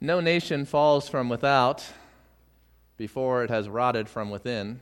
No nation falls from without before it has rotted from within.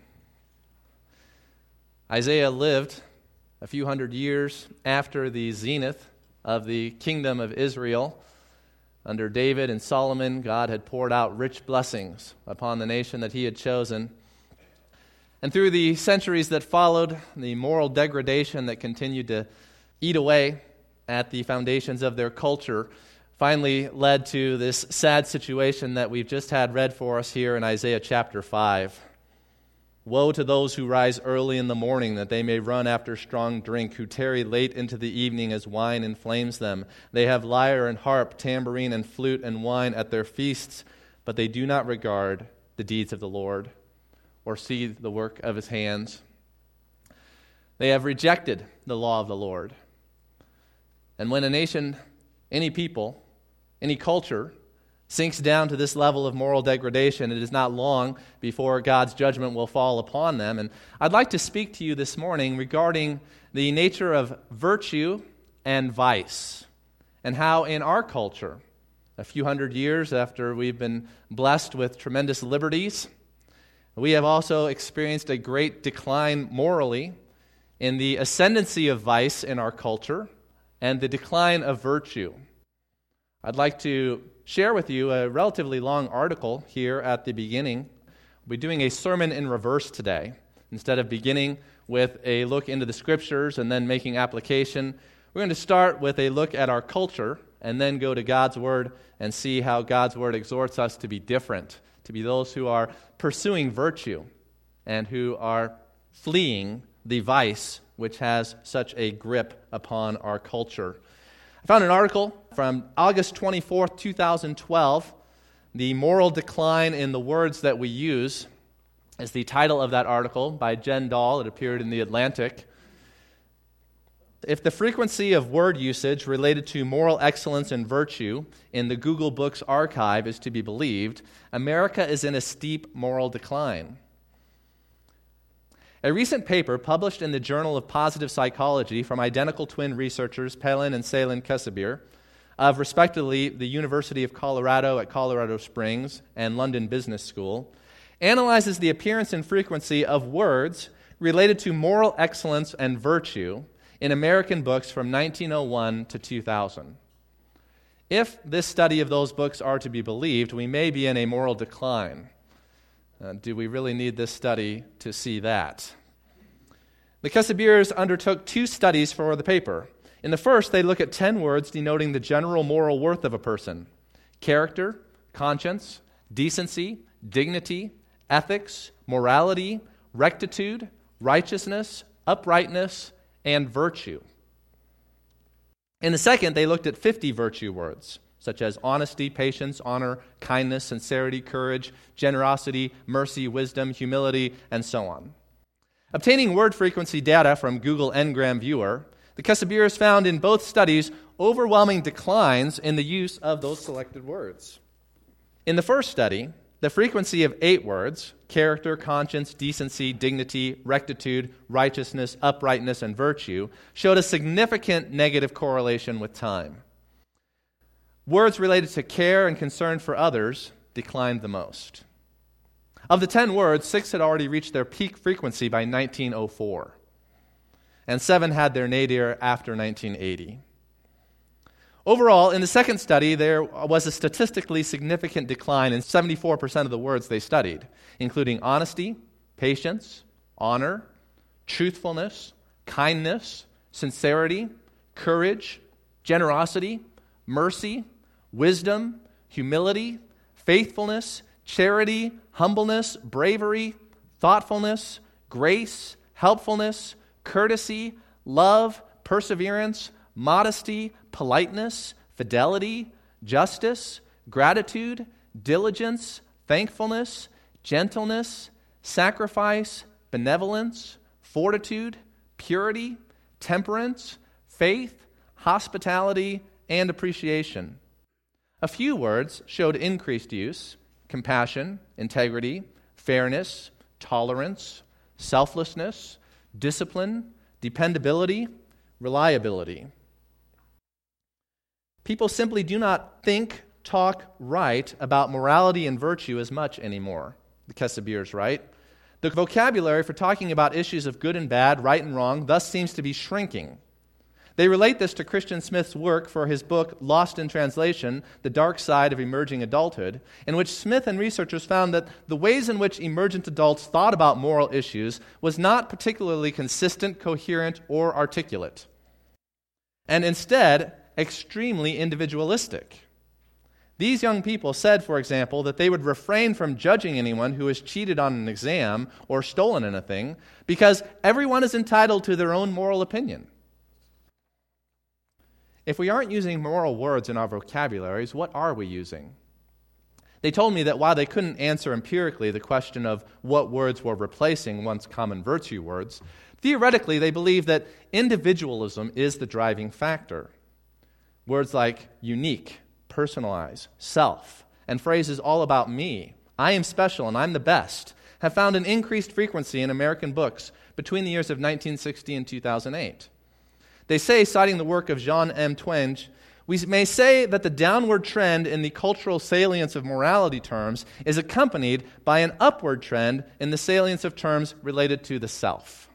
Isaiah lived a few hundred years after the zenith of the kingdom of Israel. Under David and Solomon, God had poured out rich blessings upon the nation that he had chosen. And through the centuries that followed, the moral degradation that continued to eat away at the foundations of their culture finally led to this sad situation that we've just had read for us here in Isaiah chapter 5. Woe to those who rise early in the morning, that they may run after strong drink, who tarry late into the evening as wine inflames them. They have lyre and harp, tambourine and flute and wine at their feasts, but they do not regard the deeds of the Lord or see the work of his hands. They have rejected the law of the Lord. And when a nation, any people, any culture sinks down to this level of moral degradation, it is not long before God's judgment will fall upon them. And I'd like to speak to you this morning regarding the nature of virtue and vice, and how in our culture, a few hundred years after we've been blessed with tremendous liberties, we have also experienced a great decline morally in the ascendancy of vice in our culture and the decline of virtue. I'd like to share with you a relatively long article here at the beginning. We'll be doing a sermon in reverse today. Instead of beginning with a look into the Scriptures and then making application, we're going to start with a look at our culture and then go to God's Word and see how God's Word exhorts us to be different, to be those who are pursuing virtue and who are fleeing the vice which has such a grip upon our culture. I found an article from August 24th, 2012. The Moral Decline in the Words That We Use is the title of that article by Jen Dahl. It appeared in The Atlantic. If the frequency of word usage related to moral excellence and virtue in the Google Books archive is to be believed, America is in a steep moral decline. A recent paper published in the Journal of Positive Psychology from identical twin researchers Palin and Selin Kesabir of respectively the University of Colorado at Colorado Springs and London Business School analyzes the appearance and frequency of words related to moral excellence and virtue in American books from 1901 to 2000. If this study of those books are to be believed, we may be in a moral decline. Do we really need this study to see that? The Kesabirs undertook 2 studies for the paper. In the first, they look at 10 words denoting the general moral worth of a person: character, conscience, decency, dignity, ethics, morality, rectitude, righteousness, uprightness, and virtue. In the second, they looked at 50 virtue words, such as honesty, patience, honor, kindness, sincerity, courage, generosity, mercy, wisdom, humility, and so on. Obtaining word frequency data from Google Ngram Viewer, the Kesabirs found in both studies overwhelming declines in the use of those selected words. In the first study, the frequency of 8 words, character, conscience, decency, dignity, rectitude, righteousness, uprightness, and virtue, showed a significant negative correlation with time. Words related to care and concern for others declined the most. Of the 10 words, 6 had already reached their peak frequency by 1904, and 7 had their nadir after 1980. Overall, in the second study, there was a statistically significant decline in 74% of the words they studied, including honesty, patience, honor, truthfulness, kindness, sincerity, courage, generosity, mercy, wisdom, humility, faithfulness, charity, humbleness, bravery, thoughtfulness, grace, helpfulness, courtesy, love, perseverance, modesty, politeness, fidelity, justice, gratitude, diligence, thankfulness, gentleness, sacrifice, benevolence, fortitude, purity, temperance, faith, hospitality, and appreciation. A few words showed increased use: compassion, integrity, fairness, tolerance, selflessness, discipline, dependability, reliability. People simply do not think, talk right about morality and virtue as much anymore, the Kessebiers write. The vocabulary for talking about issues of good and bad, right and wrong, thus seems to be shrinking. They relate this to Christian Smith's work for his book, Lost in Translation, The Dark Side of Emerging Adulthood, in which Smith and researchers found that the ways in which emergent adults thought about moral issues was not particularly consistent, coherent, or articulate, and instead extremely individualistic. These young people said, for example, that they would refrain from judging anyone who has cheated on an exam or stolen anything because everyone is entitled to their own moral opinion. If we aren't using moral words in our vocabularies, what are we using? They told me that while they couldn't answer empirically the question of what words were replacing once common virtue words, theoretically they believe that individualism is the driving factor. Words like unique, personalize, self, and phrases all about me, I am special and I'm the best, have found an increased frequency in American books between the years of 1960 and 2008. They say, citing the work of Jean M. Twenge, we may say that the downward trend in the cultural salience of morality terms is accompanied by an upward trend in the salience of terms related to the self.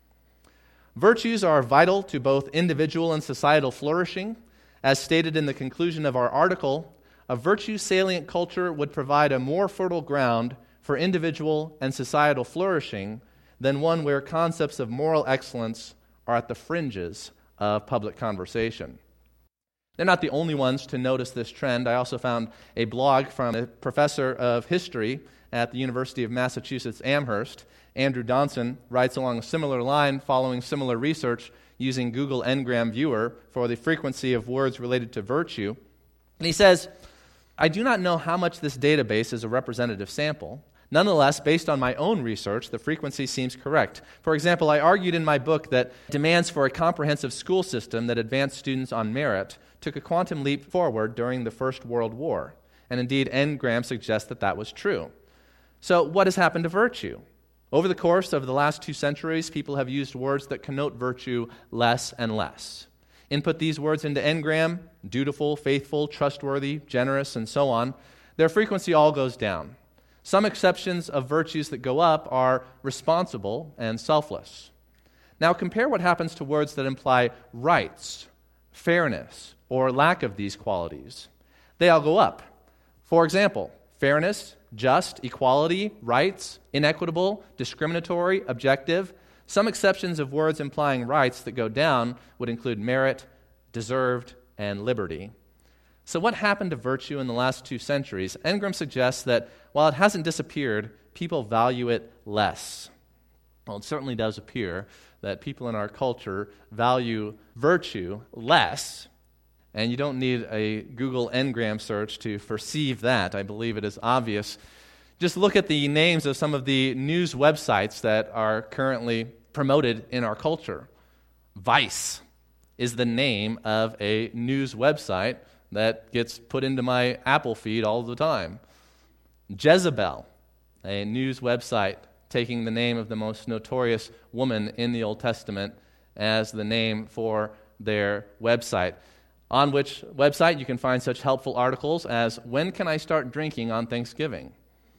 Virtues are vital to both individual and societal flourishing. As stated in the conclusion of our article, a virtue-salient culture would provide a more fertile ground for individual and societal flourishing than one where concepts of moral excellence are at the fringes of public conversation. They're not the only ones to notice this trend. I also found a blog from a professor of history at the University of Massachusetts Amherst. Andrew Donson writes along a similar line following similar research using Google Ngram Viewer for the frequency of words related to virtue. And he says, I do not know how much this database is a representative sample. Nonetheless, based on my own research, the frequency seems correct. For example, I argued in my book that demands for a comprehensive school system that advanced students on merit took a quantum leap forward during the First World War. And indeed, Ngram suggests that that was true. So what has happened to virtue? Over the course of the last 2 centuries, people have used words that connote virtue less and less. Input these words into Ngram, dutiful, faithful, trustworthy, generous, and so on. Their frequency all goes down. Some exceptions of virtues that go up are responsible and selfless. Now compare what happens to words that imply rights, fairness, or lack of these qualities. They all go up. For example, fairness, just, equality, rights, inequitable, discriminatory, objective. Some exceptions of words implying rights that go down would include merit, deserved, and liberty. So what happened to virtue in the last 2 centuries? Ngram suggests that while it hasn't disappeared, people value it less. Well, it certainly does appear that people in our culture value virtue less, and you don't need a Google Ngram search to perceive that. I believe it is obvious. Just look at the names of some of the news websites that are currently promoted in our culture. Vice is the name of a news website that gets put into my Apple feed all the time. Jezebel, a news website taking the name of the most notorious woman in the Old Testament as the name for their website, on which website you can find such helpful articles as When Can I Start Drinking on Thanksgiving?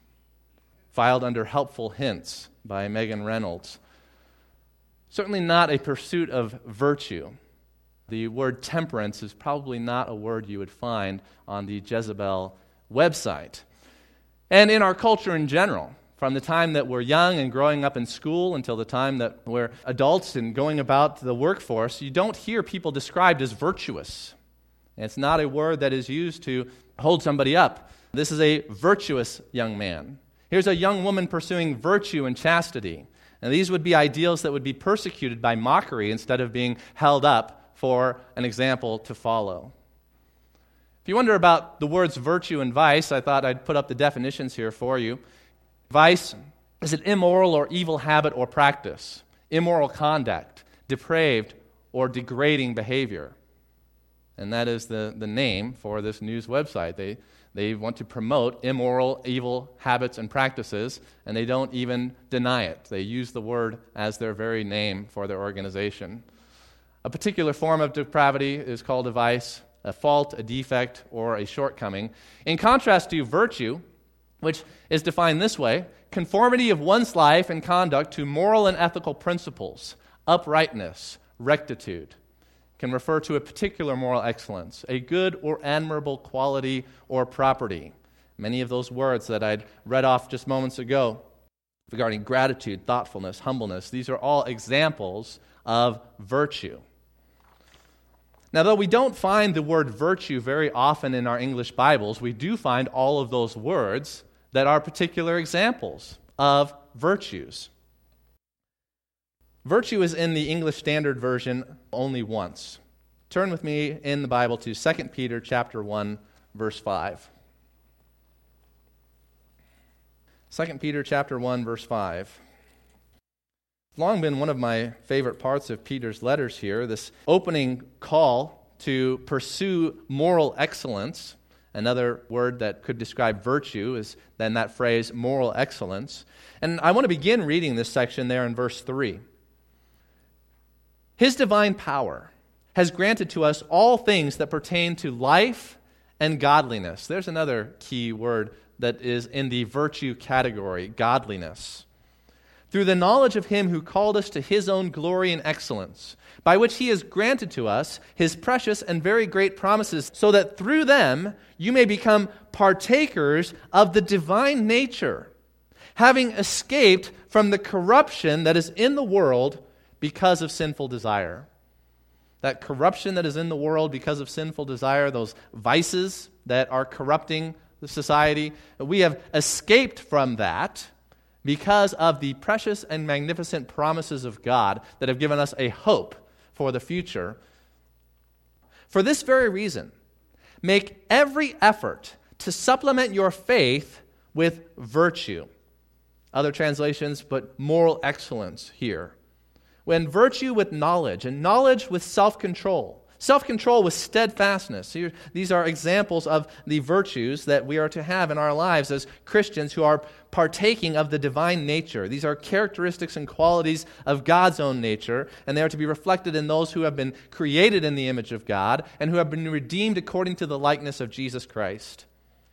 Filed under Helpful Hints by Megan Reynolds. Certainly not a pursuit of virtue. The word temperance is probably not a word you would find on the Jezebel website. And in our culture in general, from the time that we're young and growing up in school until the time that we're adults and going about the workforce, you don't hear people described as virtuous. And it's not a word that is used to hold somebody up. This is a virtuous young man. Here's a young woman pursuing virtue and chastity. And these would be ideals that would be persecuted by mockery instead of being held up for an example to follow. If you wonder about the words virtue and vice, I thought I'd put up the definitions here for you. Vice is an immoral or evil habit or practice, immoral conduct, depraved or degrading behavior. And that is the name for this news website. They want to promote immoral, evil habits and practices, and they don't even deny it. They use the word as their very name for their organization. A particular form of depravity is called a vice. a fault, a defect, or a shortcoming. In contrast to virtue, which is defined this way: conformity of one's life and conduct to moral and ethical principles, uprightness, rectitude. Can refer to a particular moral excellence, a good or admirable quality or property. Many of those words that I'd read off just moments ago regarding gratitude, thoughtfulness, humbleness, these are all examples of virtue. Now, though we don't find the word virtue very often in our English Bibles, we do find all of those words that are particular examples of virtues. Virtue is in the English Standard Version only once. Turn with me in the Bible to 2 Peter chapter 1, verse 5. 2 Peter chapter 1, verse 5. It's long been one of my favorite parts of Peter's letters here, this opening call to pursue moral excellence. Another word that could describe virtue is then that phrase, moral excellence. And I want to begin reading this section there in verse 3. His divine power has granted to us all things that pertain to life and godliness. There's another key word that is in the virtue category, godliness. Through the knowledge of him who called us to his own glory and excellence, by which he has granted to us his precious and very great promises, so that through them you may become partakers of the divine nature, having escaped from the corruption that is in the world because of sinful desire. That corruption that is in the world because of sinful desire, those vices that are corrupting the society, we have escaped from that because of the precious and magnificent promises of God that have given us a hope for the future. For this very reason, make every effort to supplement your faith with virtue. Other translations put moral excellence here. When virtue with knowledge, and knowledge with self-control, self-control with steadfastness. These are examples of the virtues that we are to have in our lives as Christians who are partaking of the divine nature. These are characteristics and qualities of God's own nature, and they are to be reflected in those who have been created in the image of God and who have been redeemed according to the likeness of Jesus Christ.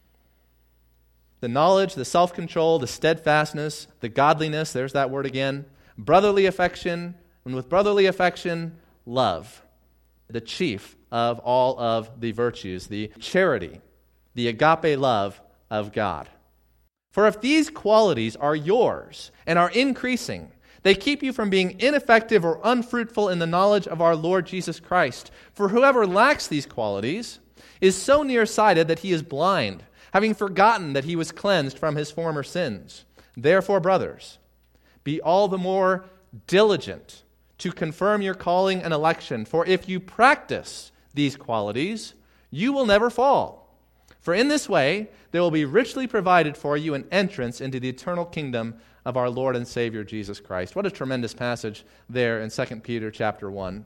The knowledge, the self-control, the steadfastness, the godliness, there's that word again, brotherly affection, and with brotherly affection, love. The chief of all of the virtues, the charity, the agape love of God. For if these qualities are yours and are increasing, they keep you from being ineffective or unfruitful in the knowledge of our Lord Jesus Christ. For whoever lacks these qualities is so nearsighted that he is blind, having forgotten that he was cleansed from his former sins. Therefore, brothers, be all the more diligent to confirm your calling and election, for if you practice these qualities, you will never fall. For in this way, there will be richly provided for you an entrance into the eternal kingdom of our Lord and Savior Jesus Christ. What a tremendous passage there in 2 Peter chapter 1.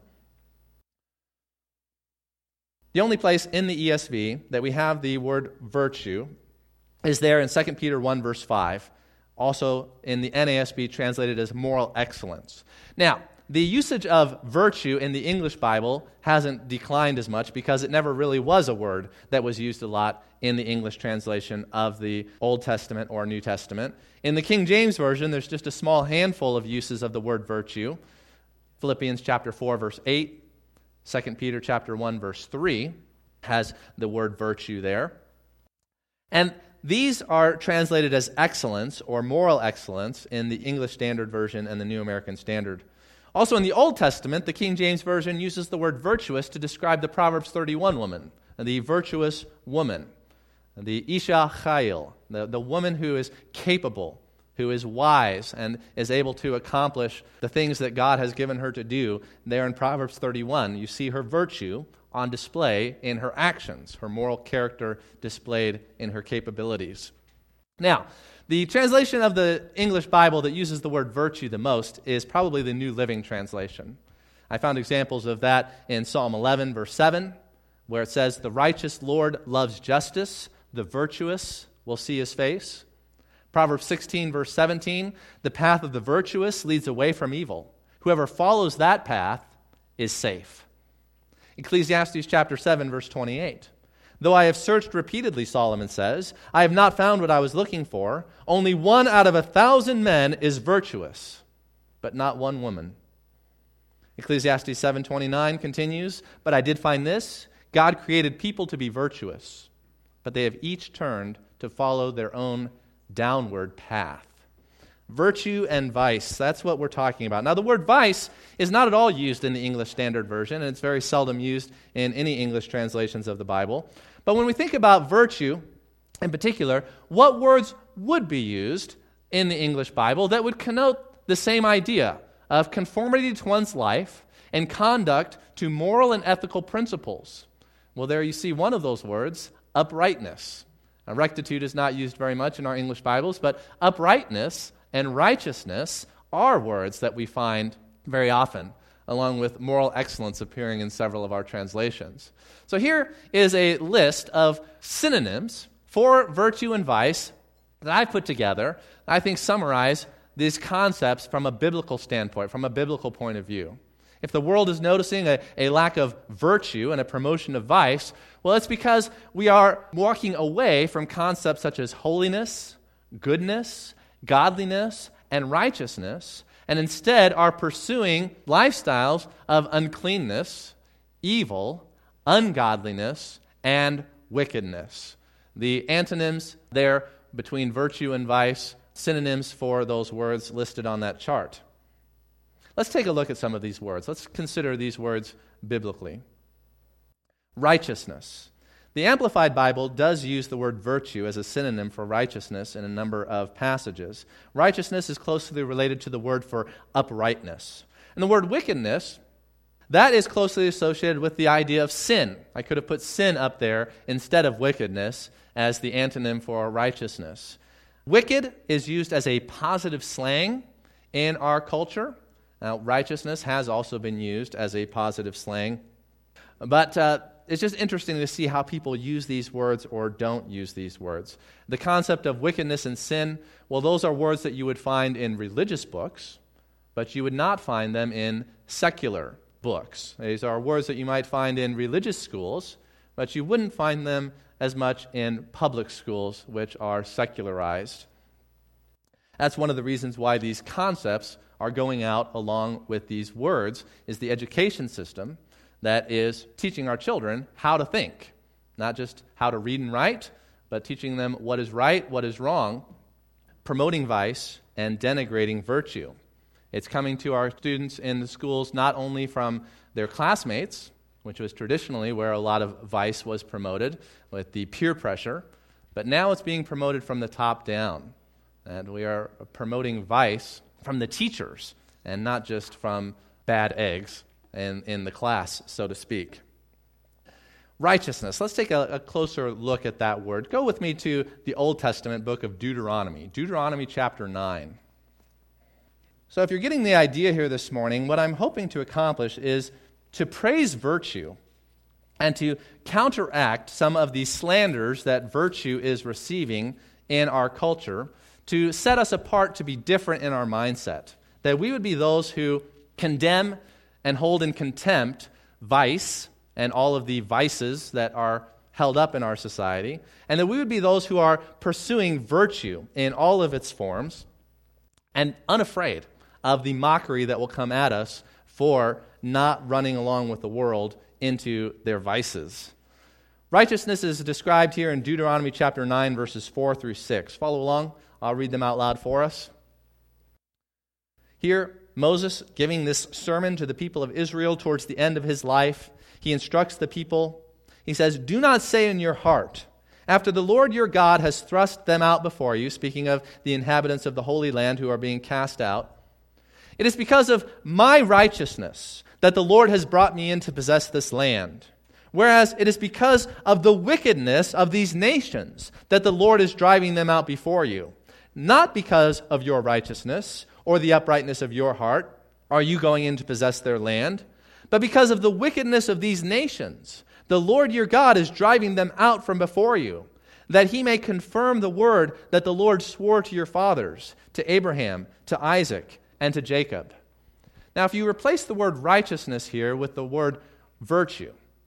The only place in the ESV that we have the word virtue is there in 2 Peter 1 verse 5. Also in the NASB translated as moral excellence. Now, the usage of virtue in the English Bible hasn't declined as much because it never really was a word that was used a lot in the English translation of the Old Testament or New Testament. In the King James Version, there's just a small handful of uses of the word virtue. Philippians chapter 4, verse 8, 2 Peter chapter 1, verse 3 has the word virtue there. And these are translated as excellence or moral excellence in the English Standard Version and the New American Standard. Also in the Old Testament, the King James Version uses the word virtuous to describe the Proverbs 31 woman, the virtuous woman, the Isha Chayil, the woman who is capable, who is wise, and is able to accomplish the things that God has given her to do. There in Proverbs 31, you see her virtue on display in her actions, her moral character displayed in her capabilities. Now, the translation of the English Bible that uses the word virtue the most is probably the New Living Translation. I found examples of that in Psalm 11, verse 7, where it says, "The righteous Lord loves justice, the virtuous will see his face." Proverbs 16, verse 17, "The path of the virtuous leads away from evil. Whoever follows that path is safe." Ecclesiastes chapter 7, verse 28. Though I have searched repeatedly, Solomon says, I have not found what I was looking for. Only 1 out of 1,000 men is virtuous, but not one woman. Ecclesiastes 7:29 continues, but I did find this, God created people to be virtuous, but they have each turned to follow their own downward path. Virtue and vice, that's what we're talking about. Now, the word vice is not at all used in the English Standard Version, and it's very seldom used in any English translations of the Bible. But when we think about virtue in particular, what words would be used in the English Bible that would connote the same idea of conformity to one's life and conduct to moral and ethical principles? Well, there you see one of those words, uprightness. Now, rectitude is not used very much in our English Bibles, but uprightness and righteousness are words that we find very often, along with moral excellence appearing in several of our translations. So here is a list of synonyms for virtue and vice that I've put together that I think summarize these concepts from a biblical standpoint, from a biblical point of view. If the world is noticing a lack of virtue and a promotion of vice, well, it's because we are walking away from concepts such as holiness, goodness, godliness, and righteousness, and instead are pursuing lifestyles of uncleanness, evil, ungodliness, and wickedness. The antonyms there between virtue and vice, synonyms for those words listed on that chart. Let's take a look at some of these words. Let's consider these words biblically. Righteousness. The Amplified Bible does use the word virtue as a synonym for righteousness in a number of passages. Righteousness is closely related to the word for uprightness. And the word wickedness, that is closely associated with the idea of sin. I could have put sin up there instead of wickedness as the antonym for righteousness. Wicked is used as a positive slang in our culture. Now, righteousness has also been used as a positive slang. But it's just interesting to see how people use these words or don't use these words. The concept of wickedness and sin, well, those are words that you would find in religious books, but you would not find them in secular books. These are words that you might find in religious schools, but you wouldn't find them as much in public schools, which are secularized. That's one of the reasons why these concepts are going out along with these words, is the education system that is teaching our children how to think, not just how to read and write, but teaching them what is right, what is wrong, promoting vice, and denigrating virtue. It's coming to our students in the schools not only from their classmates, which was traditionally where a lot of vice was promoted with the peer pressure, but now it's being promoted from the top down. And we are promoting vice from the teachers and not just from bad eggs in the class, so to speak. Righteousness. Let's take a closer look at that word. Go with me to the Old Testament book of Deuteronomy. Deuteronomy chapter 9. So if you're getting the idea here this morning, what I'm hoping to accomplish is to praise virtue and to counteract some of the slanders that virtue is receiving in our culture, to set us apart to be different in our mindset, that we would be those who condemn and hold in contempt vice and all of the vices that are held up in our society, and that we would be those who are pursuing virtue in all of its forms and unafraid of the mockery that will come at us for not running along with the world into their vices. Righteousness is described here in Deuteronomy chapter 9, verses 4 through 6. Follow along. I'll read them out loud for us. Here, Moses, giving this sermon to the people of Israel towards the end of his life, he instructs the people. He says, "Do not say in your heart, after the Lord your God has thrust them out before you," speaking of the inhabitants of the Holy Land who are being cast out, "It is because of my righteousness that the Lord has brought me in to possess this land. Whereas it is because of the wickedness of these nations that the Lord is driving them out before you. Not because of your righteousness or the uprightness of your heart are you going in to possess their land, but because of the wickedness of these nations. The Lord your God is driving them out from before you, that he may confirm the word that the Lord swore to your fathers, to Abraham, to Isaac, and to Jacob." Now, if you replace the word righteousness here with the word virtue,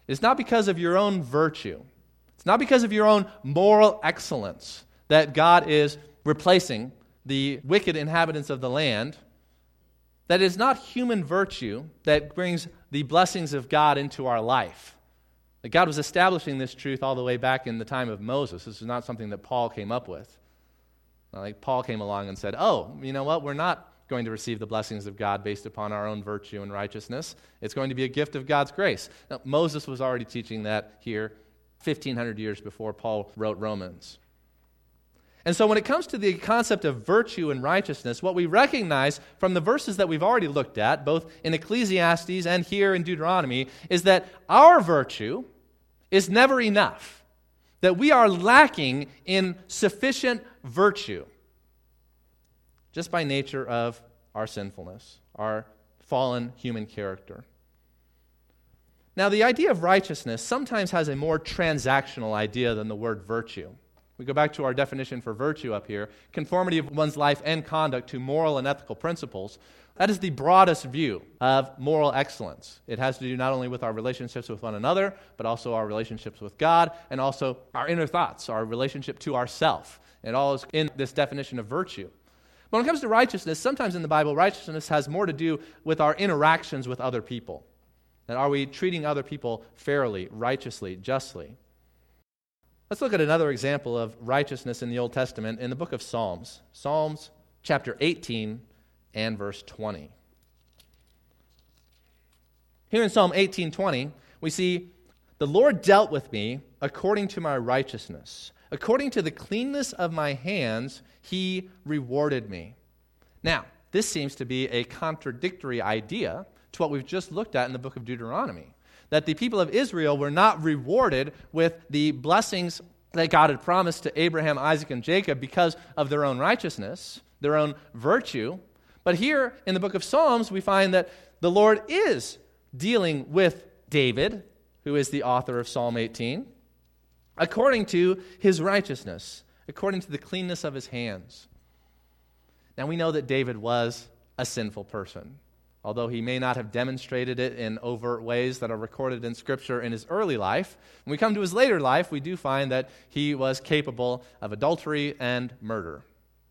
is not because of your own virtue. It's not because of your own moral excellence that God is replacing the wicked inhabitants of the land. That is not human virtue that brings the blessings of God into our life. That God was establishing this truth all the way back in the time of Moses. This is not something that Paul came up with. Not like Paul came along and said, oh, you know what, we're not going to receive the blessings of God based upon our own virtue and righteousness. It's going to be a gift of God's grace. Now, Moses was already teaching that here 1,500 years before Paul wrote Romans. And so when it comes to the concept of virtue and righteousness, what we recognize from the verses that we've already looked at, both in Ecclesiastes and here in Deuteronomy, is that our virtue is never enough, that we are lacking in sufficient virtue just by nature of our sinfulness, our fallen human character. Now, the idea of righteousness sometimes has a more transactional idea than the word virtue. We go back to our definition for virtue up here, conformity of one's life and conduct to moral and ethical principles. That is the broadest view of moral excellence. It has to do not only with our relationships with one another, but also our relationships with God, and also our inner thoughts, our relationship to ourself. It all is in this definition of virtue. But when it comes to righteousness, sometimes in the Bible, righteousness has more to do with our interactions with other people. That are we treating other people fairly, righteously, justly? Let's look at another example of righteousness in the Old Testament in the book of Psalms. Psalms chapter 18 and verse 20. Here in Psalm 18:20, we see, "The Lord dealt with me according to my righteousness. According to the cleanness of my hands, he rewarded me." Now, this seems to be a contradictory idea to what we've just looked at in the book of Deuteronomy. That the people of Israel were not rewarded with the blessings that God had promised to Abraham, Isaac, and Jacob because of their own righteousness, their own virtue. But here in the book of Psalms, we find that the Lord is dealing with David, who is the author of Psalm 18, according to his righteousness, according to the cleanness of his hands. Now we know that David was a sinful person. Although he may not have demonstrated it in overt ways that are recorded in Scripture in his early life, when we come to his later life, we do find that he was capable of adultery and murder.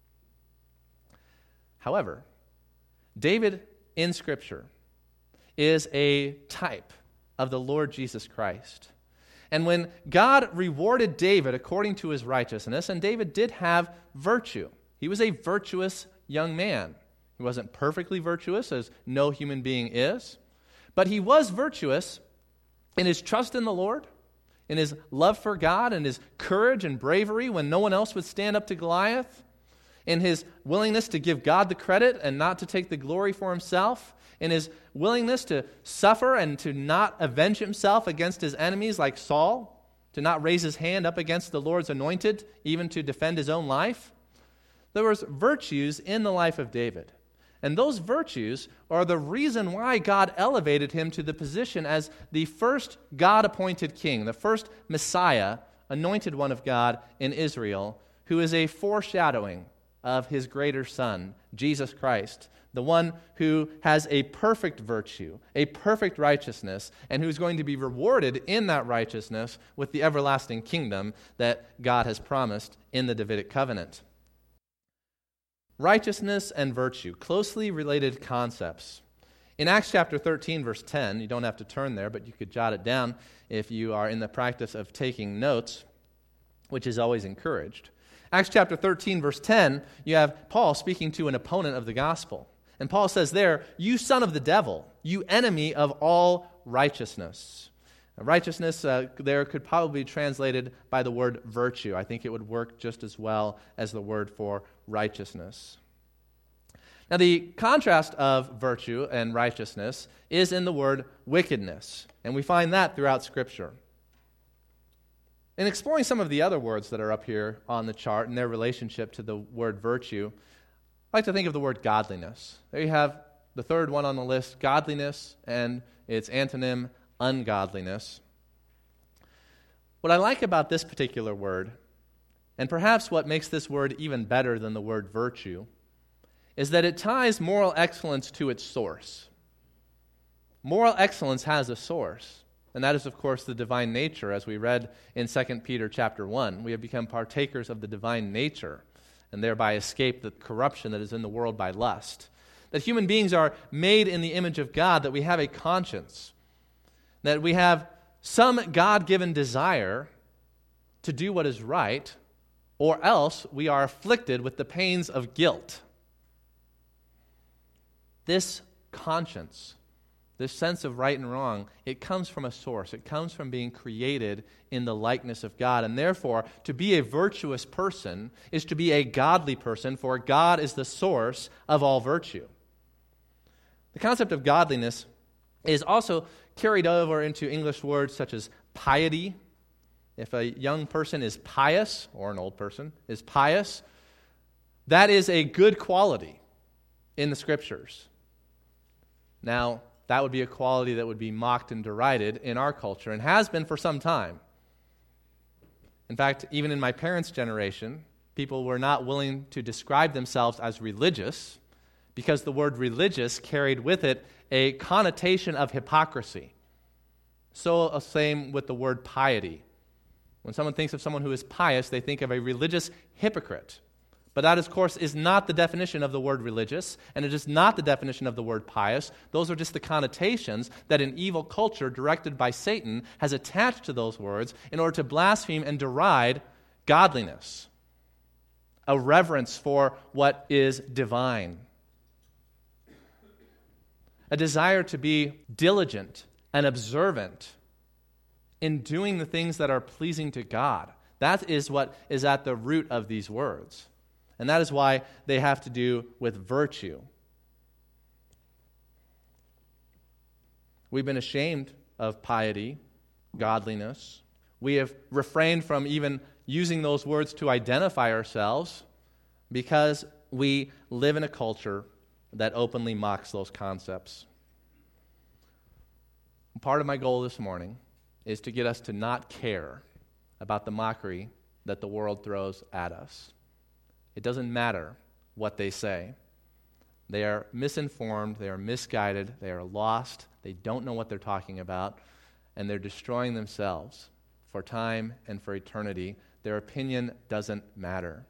However, David in Scripture is a type of the Lord Jesus Christ. And when God rewarded David according to his righteousness, and David did have virtue, he was a virtuous young man. He wasn't perfectly virtuous, as no human being is, but he was virtuous in his trust in the Lord, in his love for God, and his courage and bravery when no one else would stand up to Goliath, in his willingness to give God the credit and not to take the glory for himself, in his willingness to suffer and to not avenge himself against his enemies like Saul, to not raise his hand up against the Lord's anointed, even to defend his own life. There was virtues in the life of David. And those virtues are the reason why God elevated him to the position as the first God-appointed king, the first Messiah, anointed one of God in Israel, who is a foreshadowing of his greater Son, Jesus Christ, the one who has a perfect virtue, a perfect righteousness, and who's going to be rewarded in that righteousness with the everlasting kingdom that God has promised in the Davidic covenant. Righteousness and virtue, closely related concepts. In Acts chapter 13, verse 10, you don't have to turn there, but you could jot it down if you are in the practice of taking notes, which is always encouraged. Acts chapter 13, verse 10, you have Paul speaking to an opponent of the gospel. And Paul says there, "You son of the devil, you enemy of all righteousness." Righteousness there could probably be translated by the word virtue. I think it would work just as well as the word for righteousness. Now, the contrast of virtue and righteousness is in the word wickedness, and we find that throughout Scripture. In exploring some of the other words that are up here on the chart and their relationship to the word virtue, I like to think of the word godliness. There you have the third one on the list, godliness, and its antonym, ungodliness. What I like about this particular word, and perhaps what makes this word even better than the word virtue, is that it ties moral excellence to its source. Moral excellence has a source. And that is, of course, the divine nature, as we read in 2 Peter chapter 1. We have become partakers of the divine nature and thereby escape the corruption that is in the world by lust. That human beings are made in the image of God, that we have a conscience, that we have some God-given desire to do what is right, or else we are afflicted with the pains of guilt. This conscience, this sense of right and wrong, it comes from a source. It comes from being created in the likeness of God. And therefore, to be a virtuous person is to be a godly person, for God is the source of all virtue. The concept of godliness is also carried over into English words such as piety. If a young person is pious, or an old person is pious, that is a good quality in the Scriptures. Now, that would be a quality that would be mocked and derided in our culture, and has been for some time. In fact, even in my parents' generation, people were not willing to describe themselves as religious because the word religious carried with it a connotation of hypocrisy. So, same with the word piety. When someone thinks of someone who is pious, they think of a religious hypocrite. But that, of course, is not the definition of the word religious, and it is not the definition of the word pious. Those are just the connotations that an evil culture directed by Satan has attached to those words in order to blaspheme and deride godliness, a reverence for what is divine, a desire to be diligent and observant in doing the things that are pleasing to God. That is what is at the root of these words. And that is why they have to do with virtue. We've been ashamed of piety, godliness. We have refrained from even using those words to identify ourselves because we live in a culture that openly mocks those concepts. Part of my goal this morning is to get us to not care about the mockery that the world throws at us. It doesn't matter what they say. They are misinformed, they are misguided, they are lost, they don't know what they're talking about, and they're destroying themselves for time and for eternity. Their opinion doesn't matter.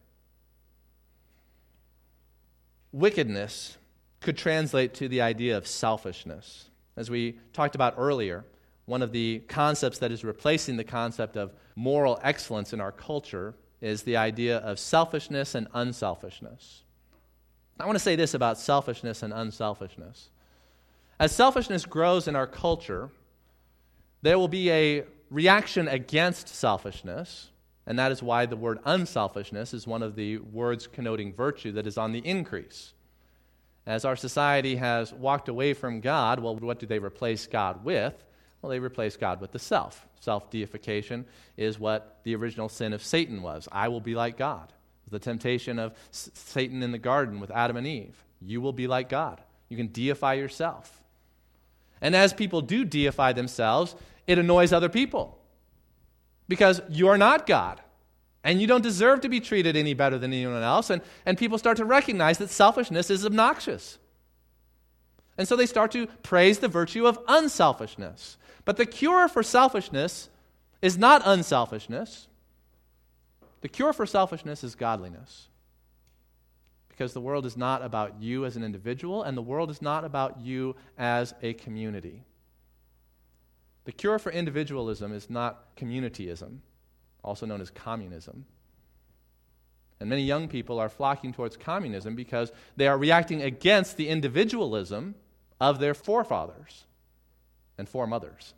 Wickedness could translate to the idea of selfishness. As we talked about earlier, one of the concepts that is replacing the concept of moral excellence in our culture is the idea of selfishness and unselfishness. I want to say this about selfishness and unselfishness. As selfishness grows in our culture, there will be a reaction against selfishness, and that is why the word unselfishness is one of the words connoting virtue that is on the increase. As our society has walked away from God, well, what do they replace God with? Well, they replace God with the self. Self-deification is what the original sin of Satan was. I will be like God. The temptation of Satan in the garden with Adam and Eve. You will be like God. You can deify yourself. And as people do deify themselves, it annoys other people. Because you are not God. And you don't deserve to be treated any better than anyone else. And people start to recognize that selfishness is obnoxious. And so they start to praise the virtue of unselfishness. But the cure for selfishness is not unselfishness. The cure for selfishness is godliness. Because the world is not about you as an individual, and the world is not about you as a community. The cure for individualism is not communityism, also known as communism. And many young people are flocking towards communism because they are reacting against the individualism of their forefathers and foremothers.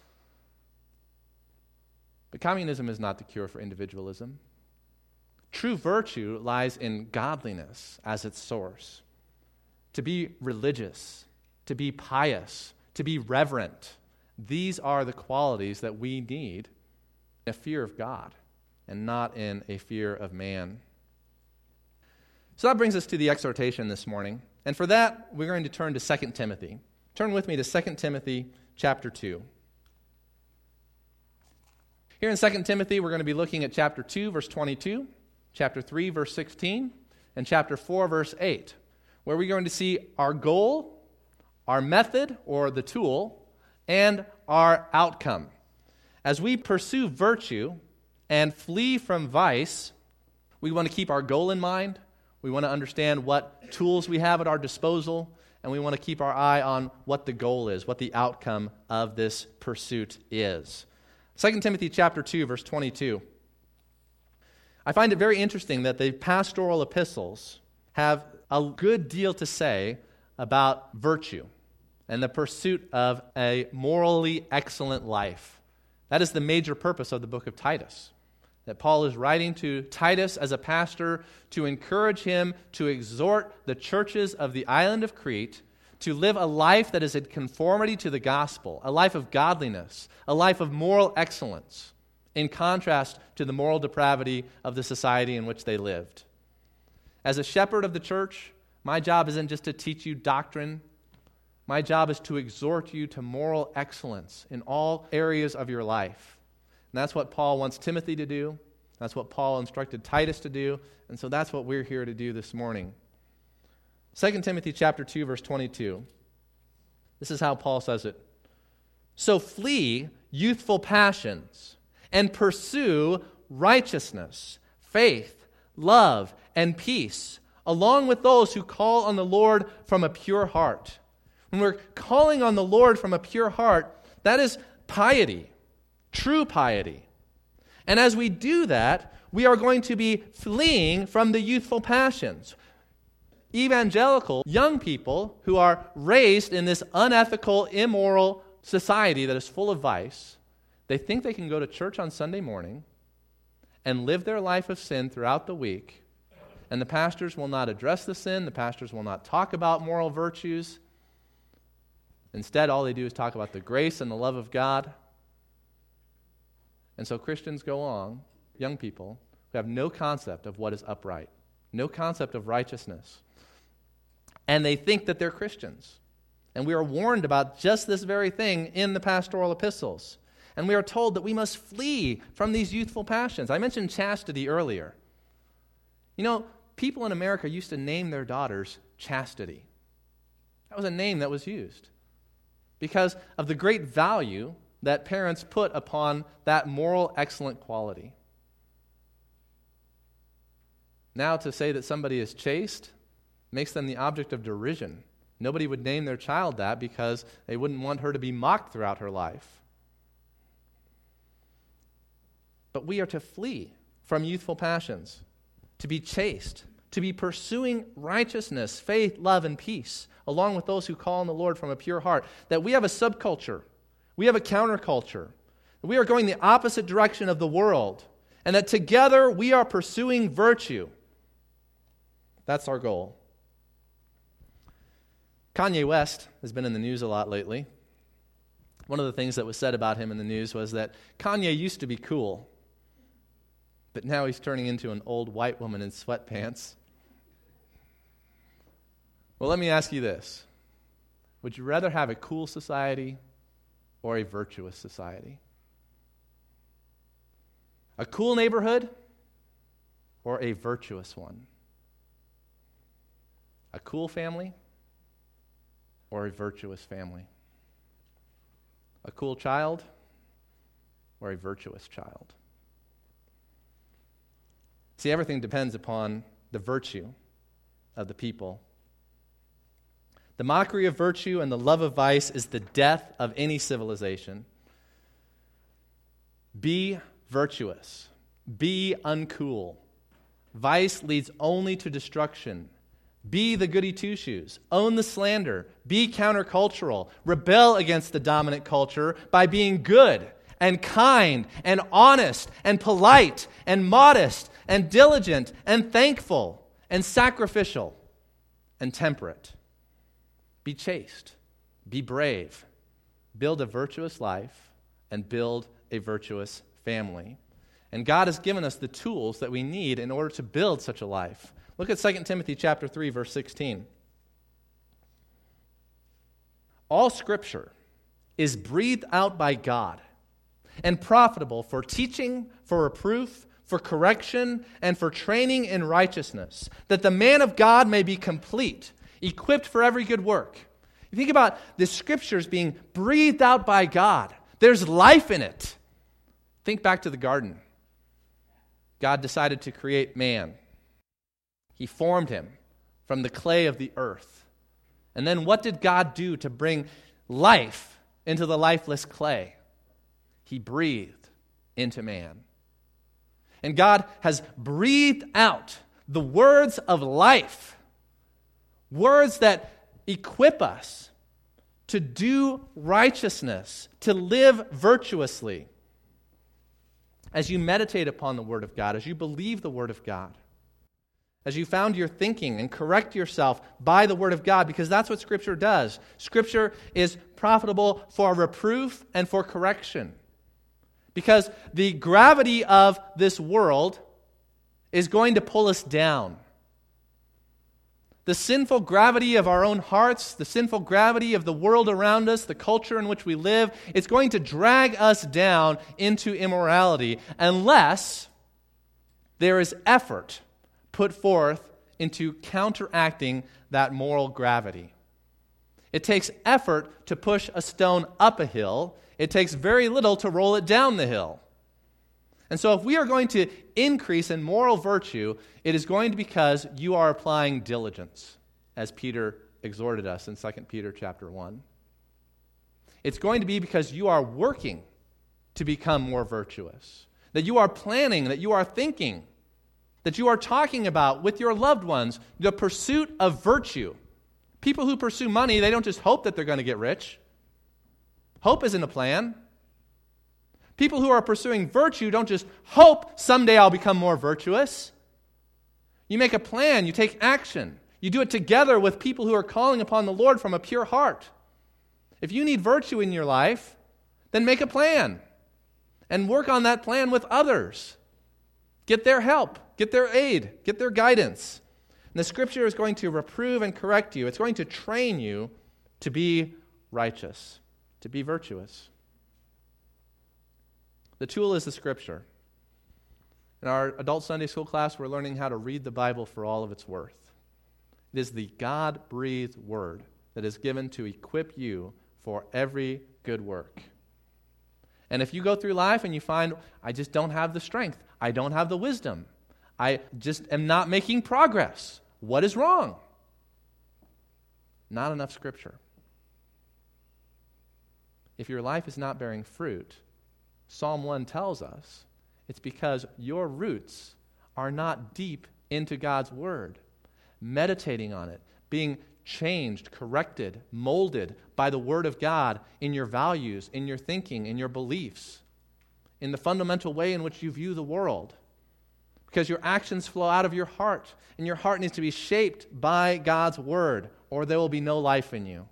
But communism is not the cure for individualism. True virtue lies in godliness as its source. To be religious, to be pious, to be reverent, these are the qualities that we need in a fear of God and not in a fear of man. So that brings us to the exhortation this morning. And for that, we're going to turn to 2 Timothy. Turn with me to 2 Timothy chapter 2. Here in 2 Timothy, we're going to be looking at chapter 2, verse 22, chapter 3, verse 16, and chapter 4, verse 8, where we're going to see our goal, our method, or the tool, and our outcome. As we pursue virtue and flee from vice, we want to keep our goal in mind. We want to understand what tools we have at our disposal, and we want to keep our eye on what the goal is, what the outcome of this pursuit is. 2 Timothy chapter 2, verse 22. I find it very interesting that the pastoral epistles have a good deal to say about virtue and the pursuit of a morally excellent life. That is the major purpose of the book of Titus, that Paul is writing to Titus as a pastor to encourage him to exhort the churches of the island of Crete to live a life that is in conformity to the gospel, a life of godliness, a life of moral excellence, in contrast to the moral depravity of the society in which they lived. As a shepherd of the church, my job isn't just to teach you doctrine. My job is to exhort you to moral excellence in all areas of your life. And that's what Paul wants Timothy to do. That's what Paul instructed Titus to do. And so that's what we're here to do this morning. 2 Timothy chapter 2, verse 22. This is how Paul says it. So flee youthful passions and pursue righteousness, faith, love, and peace, along with those who call on the Lord from a pure heart. When we're calling on the Lord from a pure heart, that is piety, true piety. And as we do that, we are going to be fleeing from the youthful passions. Evangelical young people who are raised in this unethical, immoral society that is full of vice, they think they can go to church on Sunday morning and live their life of sin throughout the week, and the pastors will not address the sin, the pastors will not talk about moral virtues. Instead, all they do is talk about the grace and the love of God. And so Christians go along, young people, who have no concept of what is upright, no concept of righteousness. And they think that they're Christians. And we are warned about just this very thing in the pastoral epistles. And we are told that we must flee from these youthful passions. I mentioned chastity earlier. You know, people in America used to name their daughters Chastity. That was a name that was used because of the great value that parents put upon that moral, excellent quality. Now, to say that somebody is chaste makes them the object of derision. Nobody would name their child that because they wouldn't want her to be mocked throughout her life. But we are to flee from youthful passions, to be chaste, to be pursuing righteousness, faith, love, and peace, along with those who call on the Lord from a pure heart. That we have a subculture, we have a counterculture, that we are going the opposite direction of the world, and that together we are pursuing virtue. That's our goal. Kanye West has been in the news a lot lately. One of the things that was said about him in the news was that Kanye used to be cool, but now he's turning into an old white woman in sweatpants. Well, let me ask you this. Would you rather have a cool society or a virtuous society? A cool neighborhood or a virtuous one? A cool family or a virtuous family? A cool child or a virtuous child? See, everything depends upon the virtue of the people. The mockery of virtue and the love of vice is the death of any civilization. Be virtuous. Be uncool. Vice leads only to destruction. Be the goody two-shoes. Own the slander. Be countercultural. Rebel against the dominant culture by being good and kind and honest and polite and modest and diligent and thankful and sacrificial and temperate. Be chaste. Be brave. Build a virtuous life and build a virtuous family. And God has given us the tools that we need in order to build such a life. Look at 2 Timothy chapter 3, verse 16. All Scripture is breathed out by God and profitable for teaching, for reproof, for correction, and for training in righteousness, that the man of God may be complete, equipped for every good work. You think about the Scriptures being breathed out by God. There's life in it. Think back to the garden. God decided to create man. He formed him from the clay of the earth. And then what did God do to bring life into the lifeless clay? He breathed into man. And God has breathed out the words of life, words that equip us to do righteousness, to live virtuously. As you meditate upon the Word of God, as you believe the Word of God, as you found your thinking and correct yourself by the Word of God, because that's what Scripture does. Scripture is profitable for reproof and for correction. Because the gravity of this world is going to pull us down. The sinful gravity of our own hearts, the sinful gravity of the world around us, the culture in which we live, it's going to drag us down into immorality unless there is effort put forth into counteracting that moral gravity. It takes effort to push a stone up a hill. It takes very little to roll it down the hill. And so if we are going to increase in moral virtue, it is going to be because you are applying diligence, as Peter exhorted us in 2 Peter chapter 1. It's going to be because you are working to become more virtuous, that you are planning, that you are thinking, that you are talking about with your loved ones the pursuit of virtue. People who pursue money, they don't just hope that they're going to get rich. Hope isn't a plan. People who are pursuing virtue don't just hope someday I'll become more virtuous. You make a plan, you take action. You do it together with people who are calling upon the Lord from a pure heart. If you need virtue in your life, then make a plan and work on that plan with others. Get their help, get their aid, get their guidance. And the Scripture is going to reprove and correct you. It's going to train you to be righteous, to be virtuous. The tool is the Scripture. In our adult Sunday school class, we're learning how to read the Bible for all of its worth. It is the God-breathed Word that is given to equip you for every good work. And if you go through life and you find, I just don't have the strength, I don't have the wisdom, I just am not making progress, what is wrong? Not enough Scripture. If your life is not bearing fruit, Psalm 1 tells us it's because your roots are not deep into God's Word, meditating on it, being changed, corrected, molded by the Word of God in your values, in your thinking, in your beliefs, in the fundamental way in which you view the world. Because your actions flow out of your heart, and your heart needs to be shaped by God's Word, or there will be no life in you.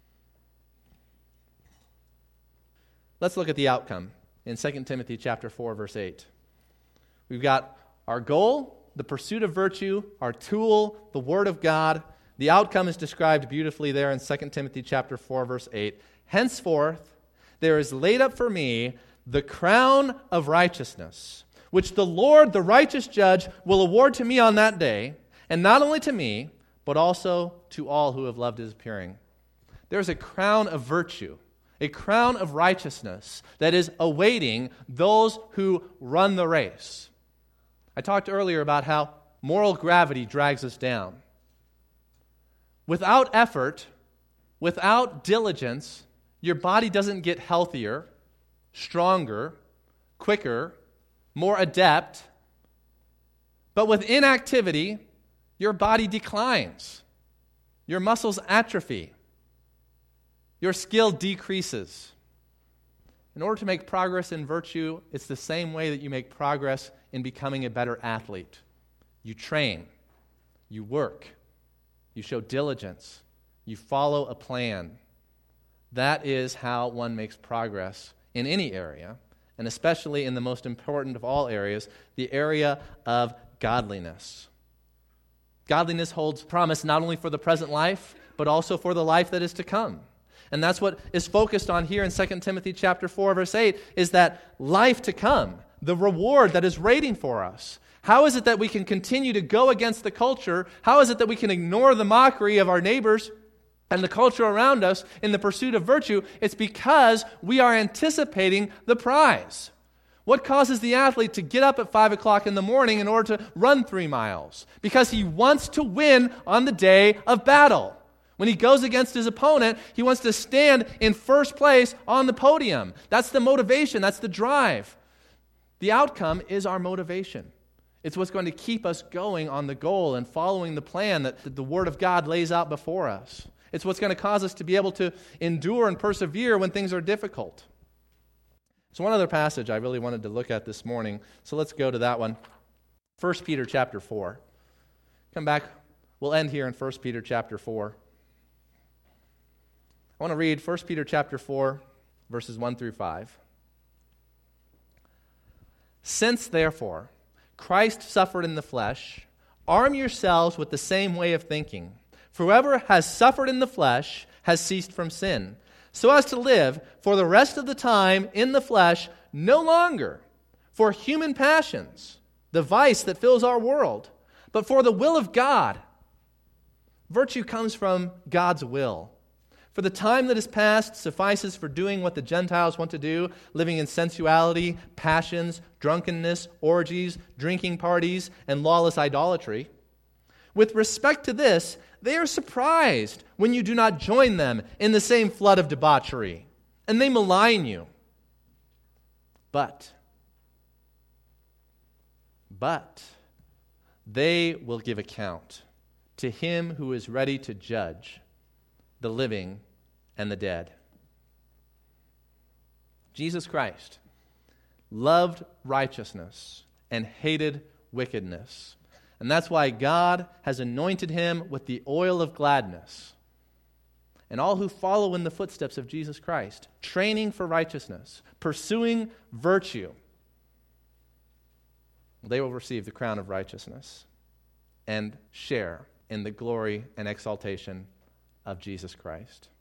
Let's look at the outcome in 2 Timothy chapter 4, verse 8. We've got our goal, the pursuit of virtue, our tool, the Word of God. The outcome is described beautifully there in 2 Timothy chapter 4, verse 8. Henceforth, there is laid up for me the crown of righteousness, which the Lord, the righteous judge, will award to me on that day, and not only to me, but also to all who have loved his appearing. There's a crown of virtue, a crown of righteousness that is awaiting those who run the race. I talked earlier about how moral gravity drags us down. Without effort, without diligence, your body doesn't get healthier, stronger, quicker, more adept. But with inactivity, your body declines. Your muscles atrophy. Your skill decreases. In order to make progress in virtue, it's the same way that you make progress in becoming a better athlete. You train, you work, you show diligence, you follow a plan. That is how one makes progress in any area, and especially in the most important of all areas, the area of godliness. Godliness holds promise not only for the present life, but also for the life that is to come. And that's what is focused on here in 2 Timothy chapter 4, verse 8, is that life to come, the reward that is waiting for us. How is it that we can continue to go against the culture? How is it that we can ignore the mockery of our neighbors and the culture around us in the pursuit of virtue, it's because we are anticipating the prize. What causes the athlete to get up at 5 o'clock in the morning in order to run 3 miles? Because he wants to win on the day of battle. When he goes against his opponent, he wants to stand in first place on the podium. That's the motivation, that's the drive. The outcome is our motivation. It's what's going to keep us going on the goal and following the plan that the Word of God lays out before us. It's what's going to cause us to be able to endure and persevere when things are difficult. So one other passage I really wanted to look at this morning, so let's go to that one. 1 Peter chapter 4. Come back, we'll end here in 1 Peter chapter 4. I want to read 1 Peter chapter 4, verses 1 through 5. Since, therefore, Christ suffered in the flesh, arm yourselves with the same way of thinking. For whoever has suffered in the flesh has ceased from sin, so as to live for the rest of the time in the flesh no longer for human passions, the vice that fills our world, but for the will of God. Virtue comes from God's will. For the time that is past suffices for doing what the Gentiles want to do, living in sensuality, passions, drunkenness, orgies, drinking parties, and lawless idolatry. With respect to this, they are surprised when you do not join them in the same flood of debauchery, and they malign you. But they will give account to him who is ready to judge the living and the dead. Jesus Christ loved righteousness and hated wickedness. And that's why God has anointed him with the oil of gladness. And all who follow in the footsteps of Jesus Christ, training for righteousness, pursuing virtue, they will receive the crown of righteousness and share in the glory and exaltation of Jesus Christ.